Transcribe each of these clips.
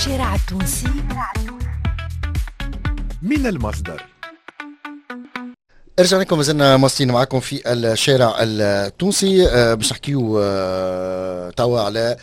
الشارع التونسي من المصدر. رجعنا لكم مازلنا مواصلين معكم في الشارع التونسي باش نحكيو توا على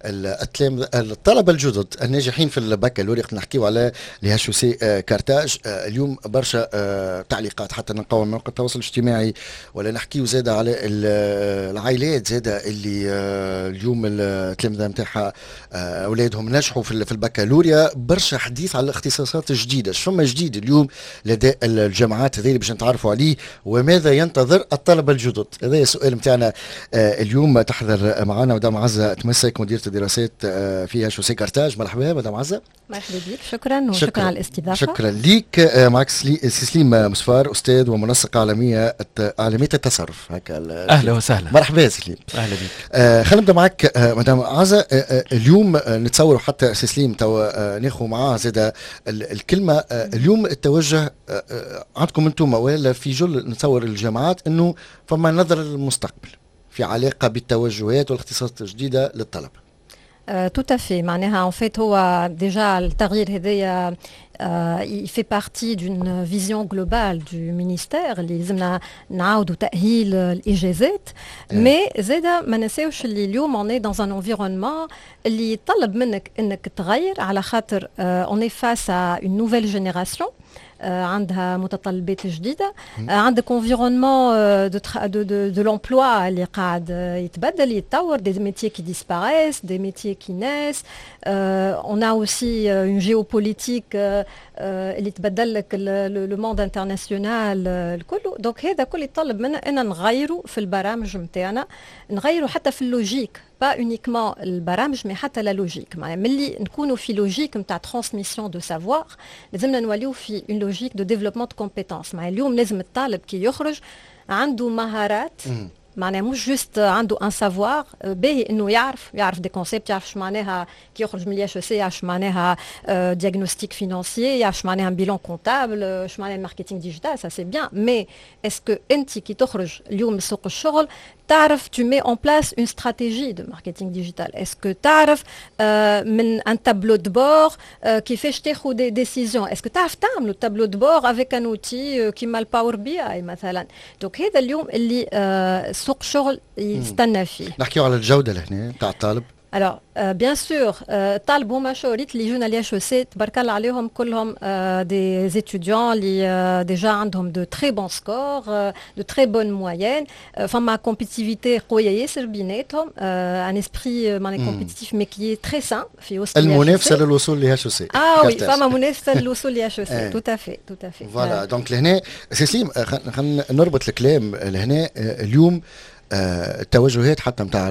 الطلبة الجدد الناجحين في البكالوريا. نحكيو على الHEC كارتاج. اليوم برشا تعليقات حتى نلقاو مواقع التواصل الاجتماعي، ولا نحكيو زاده على العائلات زاده اللي اليوم التلامذة نتاعها اولادهم نجحوا في البكالوريا. برشا حديث على الاختصاصات الجديده، فما جديد اليوم لدى الجامعات هذه اللي باش نتعرفوا عليه، وماذا ينتظر الطلبه الجدد؟ هذا السؤال نتاعنا اليوم. تحضر معنا مدام عزة تمسك مديرة الدراسات في HEC كارتاج. مرحبا مدام عزة. مرحبا بك، شكرا وشكرا على الاستضافه. شكرا ليك. معك سليم مسفار، استاذ ومنسق عالميه التصرف. هكا اهلا وسهلا. مرحبا سليم. اهلا بك. خلينا نبدا معك مدام عزة. اليوم نتصور حتى سليم توا ناخذ معاه زاد الكلمه. اليوم التوجه عندكم انتم ولا في جل نتصور الجامعات انه فما نظره للمستقبل في علاقه بالتوجهات والاختصاصات الجديده للطلبه. Tout à fait. معناها en fait هو déjà التغيير هذايا il fait partie d'une vision globale du ministère اللي لازمنا نعاودوا تأهيل الإجازات. mais زادا ما نساوش اللي اليوم on est dans un environnement اللي يطلب منك انك تغير، على خاطر on est face à une nouvelle génération عندها متطلبات جديده. عندك environnement de l'emploi اللي قاعد يتبدل يتطور، des métiers qui disparaissent, des métiers qui naissent. On a aussi une géopolitique اللي تبدل لك le monde international الكل. دونك هذا كل يطلب منا ان نغيروا في البرامج نتاعنا، نغيروا حتى في اللوجيك، با uniquement البرامج مي حتى لا لوجيك. معناها ملي نكونوا في لوجيك نتاع ترانسميسيون دو سافوار لازمنا نوليو في اون لوجيك دو ديفلوبمون دو كومبيتونس. معناها اليوم لازم الطالب كي يخرج عنده مهارات، معناها مش جوست عنده ان سافوار باهي انه يعرف دي كونسيبت، يعرف معناها كي يخرج من الHEC، يعرف معناها دياغنوستيك فينانسيي، يعرف معناها بيلون كونتابل، معناها ماركتينغ ديجيتال. سا سي بيان، مي اسكو انت كي تخرج اليوم لسوق الشغل تعرف tu mets en place une stratégie de marketing digital. Est-ce que تعرف من un tableau de bord كيفاش تاخذ des décisions؟ Est-ce que تعرف تعمل tableau de bord avec un outil كيما الباور بي اي مثلا؟ دونك هذا اليوم اللي سوق الشغل يستنى فيه. نحكيو على الجوده لهنا تاع الطالب. Alors, bien sûr, طالب هما شوريت اللي يجونا الHEC تبارك الله عليهم كلهم des étudiants اللي déjà عندهم de très bons scores, de très bonnes moyennes. فما compétitivité قوية ياسر بيناتهم, un esprit معناها compétitif mais qui est très sain في وسط المنافسة للوصول لHEC. oui, فما منافسة للوصول لHEC. tout à fait. Voilà, donc لهنا سليم خلينا نربط الكلام لهنا. اليوم التوجهات حتى متاع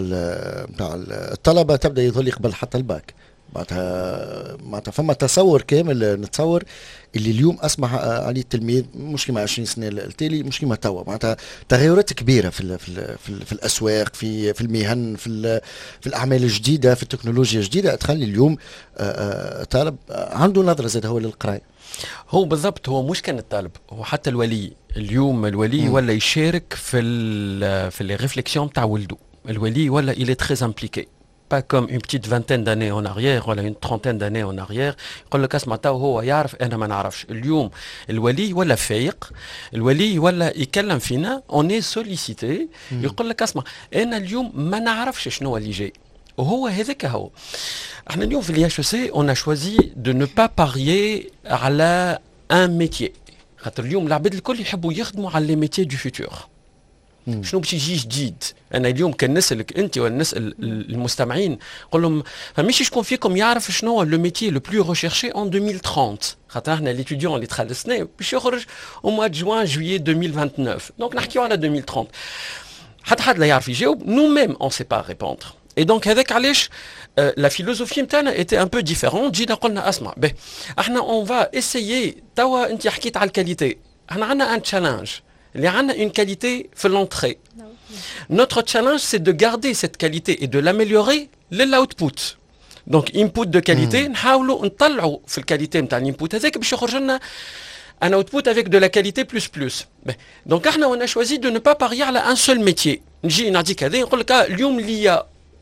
الطلبه تبدا يظل يقبل حتى الباك. معناتها فما تصور كامل نتصور اللي اليوم اسمح عليه التلميذ مش كيما 20 سنه التالي، مش كيما توا. معناتها تغيرات كبيره في الاسواق، في المهن، في الاعمال الجديده، في التكنولوجيا الجديده تخلي اليوم طالب عنده نظره زاد هو للقرايه. هو بالضبط، هو مش كان الطالب، هو حتى الولي. اليوم الولي ولا يشارك في les réflexions تاع ولده. الولي ولا il est très impliqué. pas comme une petite vingtaine d'années en arrière ولا une trentaine d'années en arrière يقول لك اسمع تو هو يعرف انا ما نعرفش. اليوم الولي ولا فايق، الولي ولا يكلم فينا on est sollicité. يقول لك اسمع انا اليوم ما نعرفش شنو اللي جاي، وهو هذاك هو. احنا اليوم في الHEC on a choisi de ne pas parier على un métier، خاطر اليوم العباد الكل يحبوا يخدموا على لي ميتيي دو فيتور. شنو باش يجي جديد؟ انا اليوم كان نسالك انت ولا نسال المستمعين نقول لهم فماشي شكون فيكم يعرف شنو هو لو ميتيي لو بلو ريشيرشي ان 2030، خاطر احنا ليتيديون اللي تخلصنا باش يخرج او موا جوان جويي 2029. دونك نحكيو على 2030. حد لا يعرف يجاوب. نو ميم اون سي با ريبوندر. Et donc هذاك علاش la philosophie نتاعنا était un peu différente. جينا قلنا اسمع به احنا on va essayer. توا انت حكيت على الكاليتي، احنا عندنا un challenge اللي عندنا une qualité في l'entrée. Notre challenge c'est de garder cette qualité et de l'améliorer للoutput. Donc input de qualité نحاولوا نطلعوا في الكاليتي نتاع الانبوت هذاك باش يخرج لنا un output avec de la qualité plus. Donc احنا on a choisi de ne pas parier على un seul métier. نجي نعطيك هذا نقول لك اليوم اللي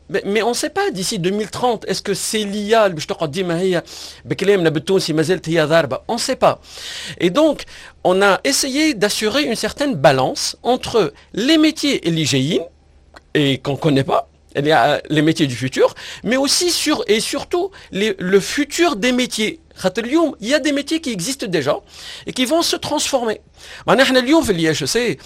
Mais on ne sait pas d'ici 2030, est-ce que c'est l'IA اللي باش تقعد ديما هي بكلامنا بالتونسي ما زالت هي ضاربة؟ On ne sait pas. Et donc, on a essayé d'assurer une certaine balance entre les métiers éligéines et qu'on ne connaît pas, les métiers du futur, mais aussi et surtout le futur des métiers. Il y a des métiers qui existent déjà et qui vont se transformer. Maintenant, اليوم في l'IHEC,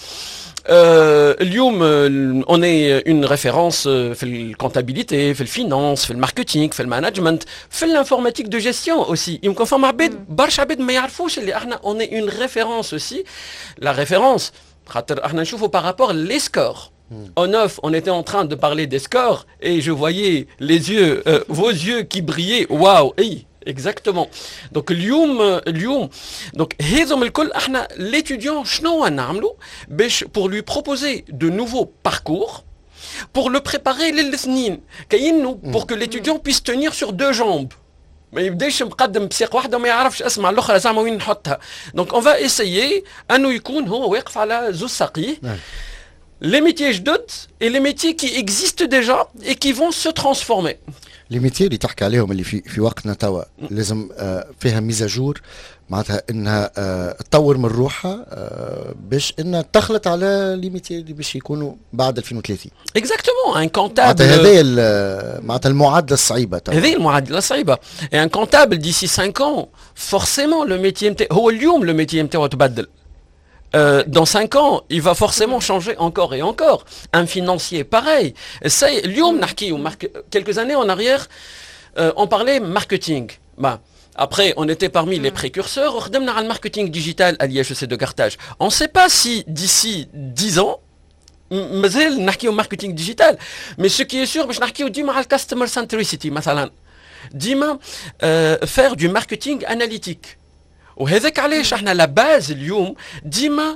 اليوم on est une référence في الكونتابيليتي، في الفينانس، في الماركتينغ، في المانجمنت، في l'informatique de gestion aussi. يمكن فما عباد برشا عباد ما يعرفوش اللي احنا on est une référence aussi. La référence خاطر احنا نشوفوا par rapport les scores. En off, on était en train de parler des scores et je voyais les yeux, vos yeux qui brillaient. Waouh, hey, exactement. Donc اليوم donc هذم الكل احنا l'étudiant شنو نعملوا باش pour lui proposer de nouveaux parcours pour le préparer للسنين كأنه pour que l'étudiant puisse tenir sur deux jambes. ما يبداش مقدم بساق واحده وما يعرفش اسمع الاخرى زعما وين نحطها. Donc on va essayer انه يكون هو واقف على زوج ساقيه. Les métiers جدد et les métiers qui existent déjà et qui vont se transformer. لي ميتي اللي تحكي عليهم اللي في وقتنا توا لازم فيها ميزاجور معناتها انها تطور من روحها باش انها تخلط على لي ميتي اللي باش يكونوا بعد 2030. Exactement, un comptable. معناتها المعادله الصعيبه توا. هذه المعادله الصعيبه. Et un comptable d'ici 5 ans, forcément le métier نتاعو هو اليوم le métier نتاعو تبدل. Dans 5 ans, il va forcément changer encore et encore. Un financier, pareil. Ça, quelques années en arrière, on parlait marketing. Bah, après, on était parmi les précurseurs. On a le marketing digital à l'IHEC de Carthage. On ne sait pas si d'ici 10 ans, مازال نحكيو marketing digital. Mais ce qui est sûr, باش نحكيو ديما على customer centricity مثلا. ديما faire du marketing analytique. وهذاك علاش احنا لا باز اليوم ديما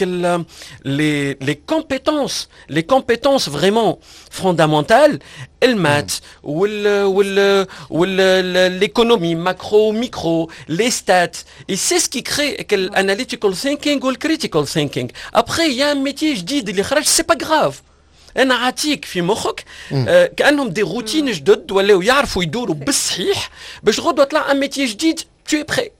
les compétences vraiment fondamentales المات l'économie macro micro les stats et c'est ce qui crée l'analytical thinking ou le critical thinking. Après il y a un métier جديد اللي خرج c'est pas grave. انا عاتيك في مخك كانهم دي روتين جدد ولاو يعرفوا يدوروا بالصحيح باش غدوه طلع ان ميتي جديد tu es prêt.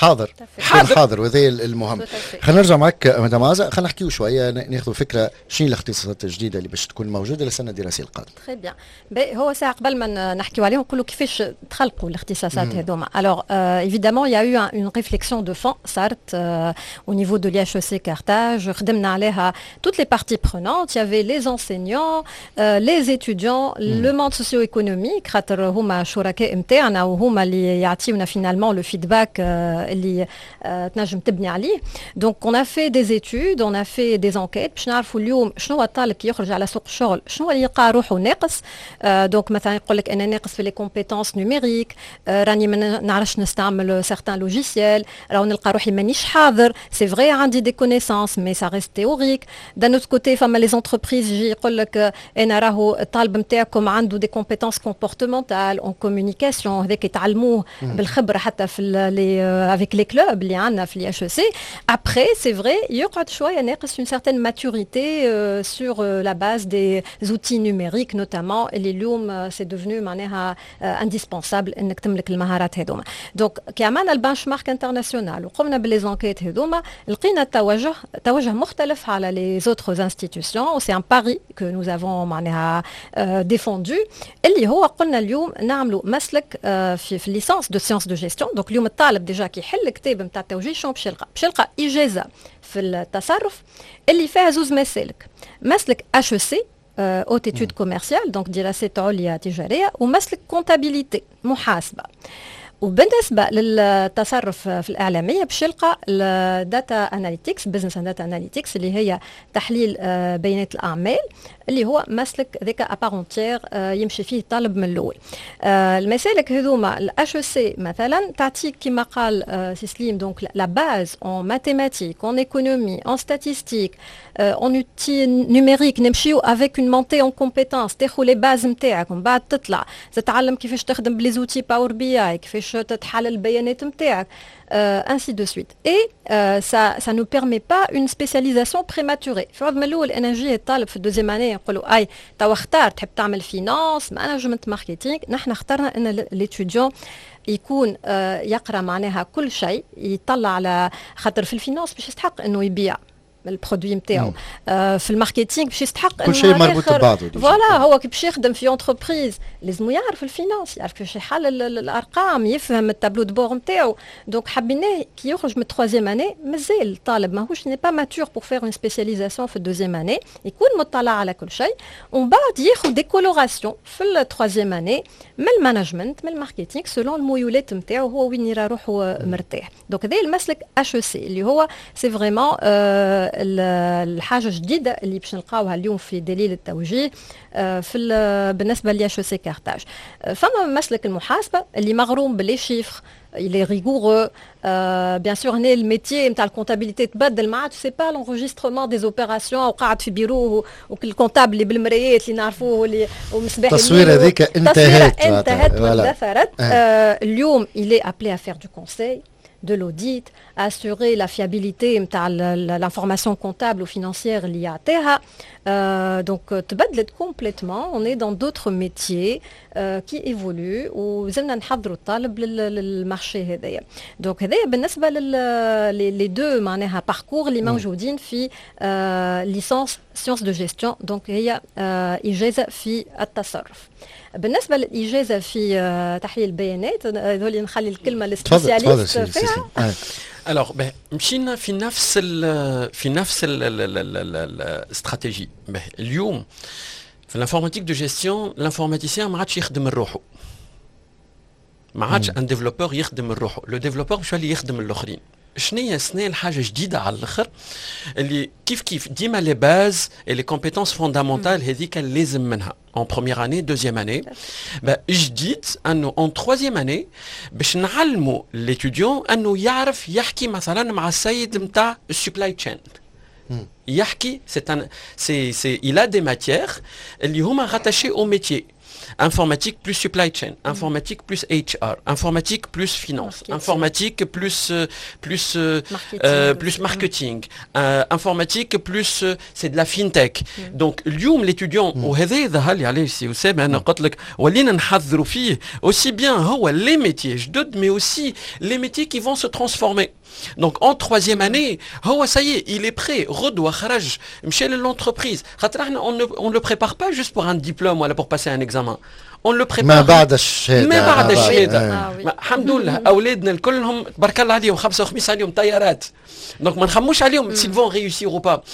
حاضر وهذا المهم. خلينا نرجع معك مدام عزة، خلينا نحكيو شويه ناخذ فكره شنو الاختصاصات الجديده اللي باش تكون موجوده للسنه الدراسيه القادمه. تري بيان. هو ساعه قبل ما نحكيو عليهم نقولوا كيفاش تخلقوا الاختصاصات هذوما. Alors évidemment il y a eu une réflexion de fond صارت au niveau de l'IHEC Carthage. خدمنا عليها toutes les parties prenantes. Il y avait les enseignants, les étudiants, le monde socio-économique خاطر هما شركاء نتاعنا وهما اللي يعطيونا finalement le feedback اللي تنجم تبني عليه. دونك on a fait des études, on a fait des enquêtes باش نعرفوا اليوم شنو هو الطالب كي يخرج على سوق الشغل شنو اللي يلقى روحه ناقص. دونك مثلا يقول لك انا ناقص في لي كومبيتونس نوميريك، راني ما نعرفش نستعمل سيغتان لوجيسيال، راه نلقى روحي مانيش حاضر. سي فري عندي دي كونيسانس مي سا ريست تيوريك. دان اوت كوتي فما لي زونتربريز يجي يقول لك انا راهو الطالب نتاعكم عنده دي كومبيتونس كومبورتمونتال اون كومونيكاسيون، هذاك يتعلموه بالخبره حتى في avec les clubs اللي عندنا في l'IHEC. Après, c'est vrai, يقعد شوية ناقص une certaine maturité sur la base des outils numériques notamment. اللي اليوم c'est devenu معناها indispensable انك تملك المهارات هذوما. دونك كي عملنا البنش مارك انترناسيونال وقمنا بالليزونكيت هذوما لقينا توجه مختلف على les autres institutions. C'est un pari que nous avons معناها défendu اللي هو قلنا اليوم نعملوا مسلك في الليسانس دو سيونس دو جيستيون. دونك اليوم الطالب ديجا كي يحل كتاب نتاع التوجيه شنو باش يلقى اجازه في التصرف اللي فيها زوز مسالك. مسلك HEC haute étude commerciale دونك دراسات عليا تجاريه، ومسلك كونتابيليتي محاسبه. وبالنسبه للتصرف في الاعلاميه باش يلقى الداتا اناليتكس بزنس اند داتا اناليتكس اللي هي تحليل بيانات الاعمال اللي هو مسلك ذاك ابارونتير يمشي فيه الطالب من الاول. المسالك هذوما الاتش سي مثلا تعطيك كما قال سيسليم دونك لا باز اون ماتيماتيك اون ايكونومي اون ستاتيستيك اون اوتي نيميريك نمشيو افيك اون مونتي اون كومبيتونس تاخذ لي باز نتاعك ومن بعد تطلع تتعلم كيفاش تخدم بلي زوتي باور بي اي، كيفاش باش تتحلل البيانات نتاعك ainsi de suite. Et ça ne permet pas une spécialisation prématurée. في عوض ما الاول انا نجي الطالب في الدوزيام اني نقولوا اي توا اختار تحب تعمل فينانس مانجمنت ماركتينغ، نحن اخترنا ان ليتوديون يكون يقرا معناها كل شيء، يطلع على خاطر في الفينانس باش يستحق انه يبيع البرودوي نتاعو، في الماركتينغ باش يستحق كل شيء مربوط ببعضه. فوالا هو كي باش يخدم في انتربريز لازم يعرف الفينانس، يعرف كيفاش يحلل الارقام، يفهم التابلو دو بور نتاعو. دونك حبيناه كي يخرج من التروازيام اني مازال الطالب ماهوش ني با ماتور بور فير اون سبيسياليزاسيون في الدوزيام اني، يكون مطلع على كل شيء، ومن بعد ياخذ دي كولوراسيون في التروازيام اني من المانجمنت من الماركتينغ سولون الميولات نتاعو هو وين يرى روحه مرتاح. دونك هذا المسلك اش سي اللي هو سي فريمون الحاجه الجديده اللي باش نلقاوها اليوم في دليل التوجيه في بالنسبه لي سي كارتاج. فما مسلك المحاسبه اللي مغروم باللي شيفر، il est rigoureux. Bien sûr, le métier de la comptabilité تبدل ما عادش سي با l'enregistrement des opérations وقاعد في بيرو والكونتابل اللي بالمرايات اللي نعرفوه اللي ومصباح التصويره هذيك انتهت واندثرت. اليوم il est appelé à faire du conseil, de l'audit, assurer la fiabilité de l'information comptable ou financière liée à TEHA. Donc, تبدلت complètement. On est dans d'autres métiers qui évoluent وزلنا نحضروا الطالب للمارشي هذايا. Donc هذايا بالنسبة les deux معناها parcours اللي موجودين في licence sciences de gestion. Donc هي إجازة في التصرف. بالنسبة للإجازة في تحليل البيانات هذول نخلي الكلمة للسبيسياليست فيها. Alors, مشينا في نفس الاستراتيجي. اليوم في الانفورماتيك دو جيستيون الانفورماتيسيان ما عادش يخدم روحه. ما عادش ان ديفلوبور يخدم روحه، لو ديفلوبور باش يولي يخدم الاخرين. شنو هي الحاجه جديده على الاخر اللي كيف ديما لي باز اي لي كومبيتونس فوندامونتال هذيك اللي لازم منها en première année deuxième année. جديد انه en troisième année باش نعلموا l'étudiant انه يعرف يحكي مثلا مع السيد نتاع السبلاي تشين، يحكي c'est il a des matières اللي هما rattachées au métier. Informatique plus supply chain, informatique plus HR, informatique plus finance, informatique plus marketing, informatique plus c'est de la fintech. Donc اليوم l'étudiant وهذا يظهر لي علاش سي أسامة أنا قلت لك ولينا نحذروا فيه aussi bien هو les métiers جدد mais aussi les métiers qui vont se transformer. Donc en troisième année, ça y est, il est prêt. Redoua kharaj, mché l'entreprise. On ne le prépare pas juste pour un diplôme ou pour passer un examen. On le prépare. ما بعد الشهادة. ما بعد الشهادة. الحمد لله أولادنا كلهم تبارك الله عليهم خمسة وخميس عليهم طيارات. Donc ما نخموش عليهم s'ils vont réussir ou pas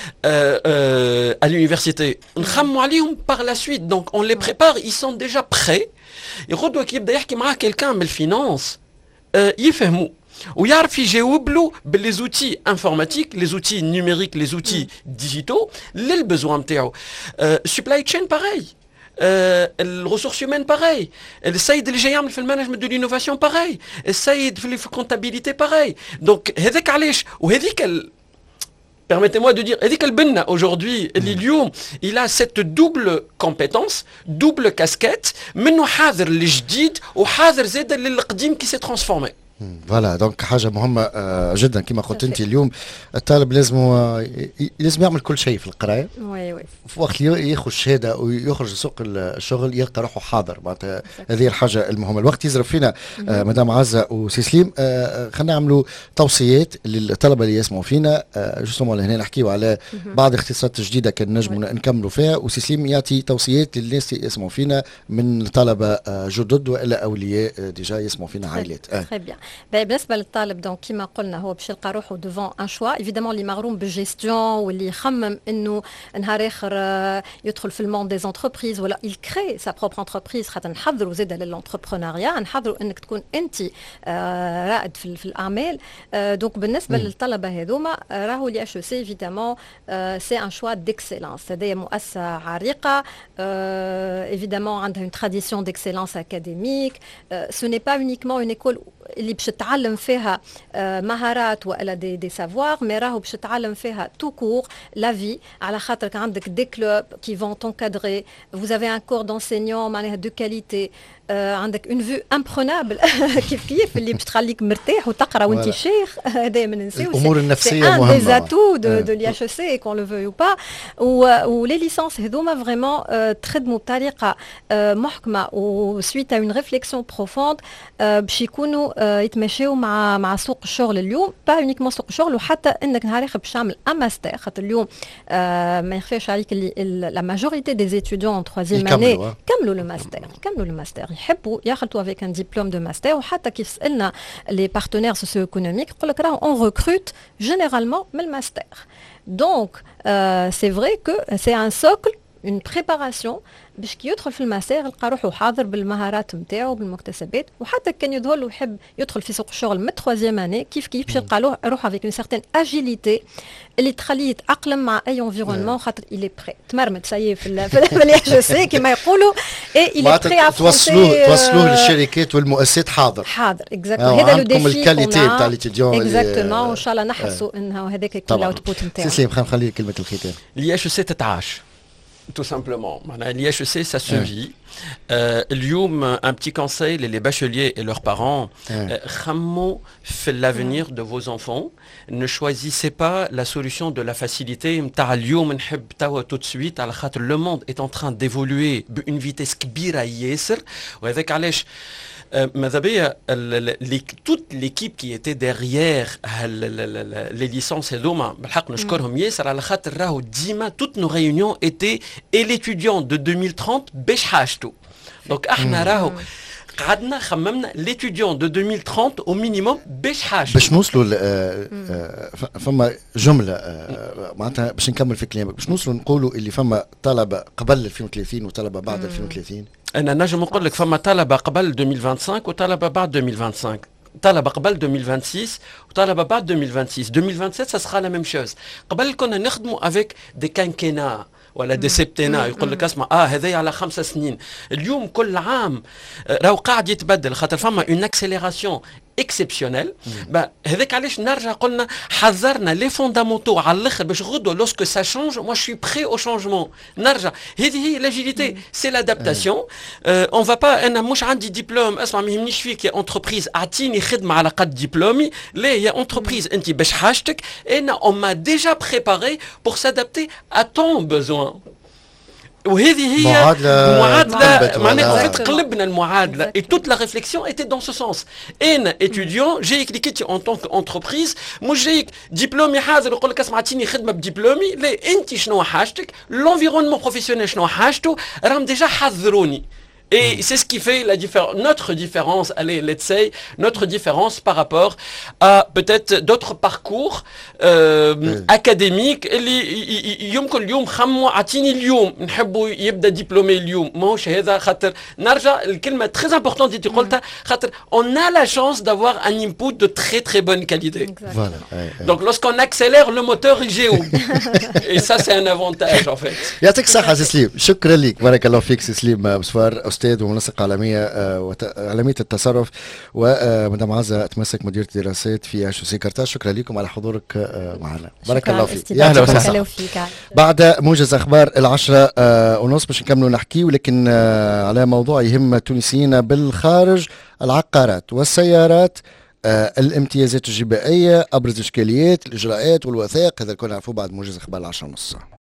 à l'université. نخمو عليهم par la suite. Donc on les prépare, ils sont déjà prêts. يغدوا كي يبدا يحكي مع quelqu'un من الفينانس يفهموا. ويعرف يجاوب له باللي زوتي انفورماتيك، لي زوتي نيميريك، لي زوتي ديجيتال للبزوان نتاعو. سبلاي تشين باغاي، الريسورس هيومان باغاي، السيد اللي جاي يعمل في المانجمنت دو لينوفاسيون باغاي، السيد في الكونتابيليتي باغاي. دونك هذاك علاش وهذيك permettez-moi de dire هذيك البنة aujourd'hui اللي اليوم il a cette double compétence double casquette منه حاضر للجديد وحاضر زاد للقديم كي سي ترانسفورمي. فوالا دونك حاجه مهمه جدا كما قلت انت اليوم الطالب لازم يعمل كل شيء في القرايه. وي في وقت ياخذ الشهاده ويخرج لسوق الشغل يلقى روحه حاضر. معناتها هذه الحاجه المهمه. الوقت يزرب فينا مدام عزه وسيسليم. خلينا نعملوا توصيات للطلبه اللي يسمعوا فينا. جوستومون هنا نحكيوا على بعض الاختصاصات الجديده كان نجموا نكملوا فيها، وسيسليم يعطي توصيات للناس اللي يسمعوا فينا من طلبه جدد والا اولياء ديجا يسمعوا فينا عائلات. بالنسبه للطالب دونك كما قلنا هو باش يلقى روحه ديفون ان شوا ايفيدامون اللي مغروم بالجيستيون واللي يخمم انه نهار اخر يدخل في الموند دي زونتربريز ولا يل كري سا بروبر انتربريز. خاطر نحضروا زاده للانتربرونيا، نحضروا انك تكون انت رائد في الاعمال. دونك بالنسبه للطلبه هذوما راهو لي اش سي ايفيدامون سي ان شوا ديكسيلونس. هذه مؤسسه عريقه ايفيدامون عندها اون تراديسيون ديكسيلونس اكاديميك. سو ني با اونيكمون اون ايكول اللي باش تتعلم فيها مهارات والا دي سافوار، مي راهو باش تتعلم فيها تو كور لا في، على خاطرك عندك دي كلوب كي فون تونكادري، vous avez un corps d'enseignants معناها دو كاليتي. عندك اون فيو امبرونابل كيف اللي باش تخليك مرتاح وتقرا وانت شيخ. هذا ما ننساوش الامور النفسيه مهمه. مهمه. دي زاتو دو لي اتش سي كون لو فيو با. ولي ليسونس هذوما فريمون تخدموا بطريقه محكمه وسويت اون ريفليكسيون بروفوند باش يكونوا يتماشاو مع سوق الشغل اليوم، با اونيكمون سوق الشغل، وحتى انك نهار اخر باش تعمل ان ماستر. خاطر اليوم ما يخفاش عليك اللي لا ماجوريتي دي زيتيديون تروازيام اني كملوا لو ماستر يحبوا ياخذوا افيك ان ديبلوم دو ماستر. وحتى كيف سالنا لي بارتنير سوسيو ايكونوميك يقول لك راهو اون ريكروت جينيرالمون من الماستر. دونك سي فري كو سي ان سوكل اون بريباراسيون باش كي يدخل في الماستر يلقى روحه حاضر بالمهارات نتاعو بالمكتسبات. وحتى كان يظهر له يحب يدخل في سوق الشغل من التروازيام اني كيف باش يلقى له روحه افيك اون سيغتين اجيليتي اللي تخليه يتاقلم مع اي انفيرونمون. خاطر الي بري تمرمد سايي في الاتش سي كما يقولوا اي الي بري ا توصلوه للشركات والمؤسسات حاضر اكزاكتومون. هذا لو ديفي الكاليتي نتاع ليتيديون اكزاكتومون. وان شاء الله نحسوا انه هذاك يكون الاوتبوت نتاعو. سليم خلينا نخلي كلمه الختام. الاتش سي تتعاش tout simplement. L'IHEC, ça se vit. Un petit conseil, les bacheliers et leurs parents, l'avenir de vos enfants. Ne choisissez pas la solution de la facilité. Tout de suite, le monde est en train d'évoluer à une vitesse كبيرة ياسر. وهذاك علاش toute l'équipe qui était derrière les licences هذوما بالحق نشكرهم ياسر على خاطر راهو ديما toutes nos réunions étaient et l'étudiant de 2030 باش حاجته. donc احنا راهو قعدنا خممنا l'étudiant de 2030 au minimum باش حاجته باش نوصلوا فما جمله معناتها باش نكمل في كلامك باش نوصلوا نقولوا اللي فما طلبه قبل 2030 وطلبه بعد 2030. انا نجم نقول لك فما طلبه قبل 2025 وطلبه بعد 2025. طلبه قبل 2026 وطلبه بعد 2026. 2027 ça sera la même chose. قبل كنا نخدموا avec des quinquennats ولا دي سبتينا. يقول لك اسمع هذايا على 5 سنين. اليوم كل عام راهو قاعد يتبدل خاطر فما اون اكسيليراسيون اكسبسيونيل. هذاك علاش نرجع قلنا حذرنا لي فوندامونتو على الاخر باش غدوه لوسكو سا شونج موا شوي بري او شونجمون. نرجع هذه هي لاجيليتي سي لادابتاسيون. اون فا با انا مش عندي ديبلوم اسمع ما يهمنيش فيك يا انتربريز اعطيني خدمه على قد ديبلومي. لا يا انتربريز انت باش حاجتك انا اون ما ديجا بريباري بور سادابتي ا طون بوزوان. وهذه هي معادله معناها قلبنا المعادله. et toute la réflexion était dans ce sens. انا étudiant جايك ليكيتي en tant qu'entreprise مش جايك دبلومي حاضر يقول لك اسمع اعطيني خدمه بدبلومي. لا انت شنو حاجتك l'environnement professionnel شنو حاجته راهم ديجا حذروني. Et c'est ce qui fait notre différence, allez, let's say, notre différence par rapport à peut-être d'autres parcours académiques. يمكن اليوم خموا عطيني اليوم نحبوا يبدا دبلومي اليوم ماهوش هذا. خاطر نرجع الكلمه très importante اللي قلتها خاطر on a la chance d'avoir un input de très très bonne qualité. Donc lorsqu'on accélère le moteur il géo. Et ça c'est un avantage en fait. يعطيك الصحة سي سليم. شكرا لك بارك الله فيك سي سليم بصفار أستاذ ومنسق عالمية التصرف ومدام عزة تمسك مديرة الدراسات في HEC كارتاج. شكرا لكم على حضورك معنا. بارك الله فيك. يا أهلا وسهلا. بعد موجز أخبار 10:30 باش نكملوا نحكي ولكن على موضوع يهم التونسيين بالخارج العقارات والسيارات الامتيازات الجبائية أبرز إشكاليات الإجراءات والوثائق. هذا الكل نعرفوه بعد موجز أخبار 10:30.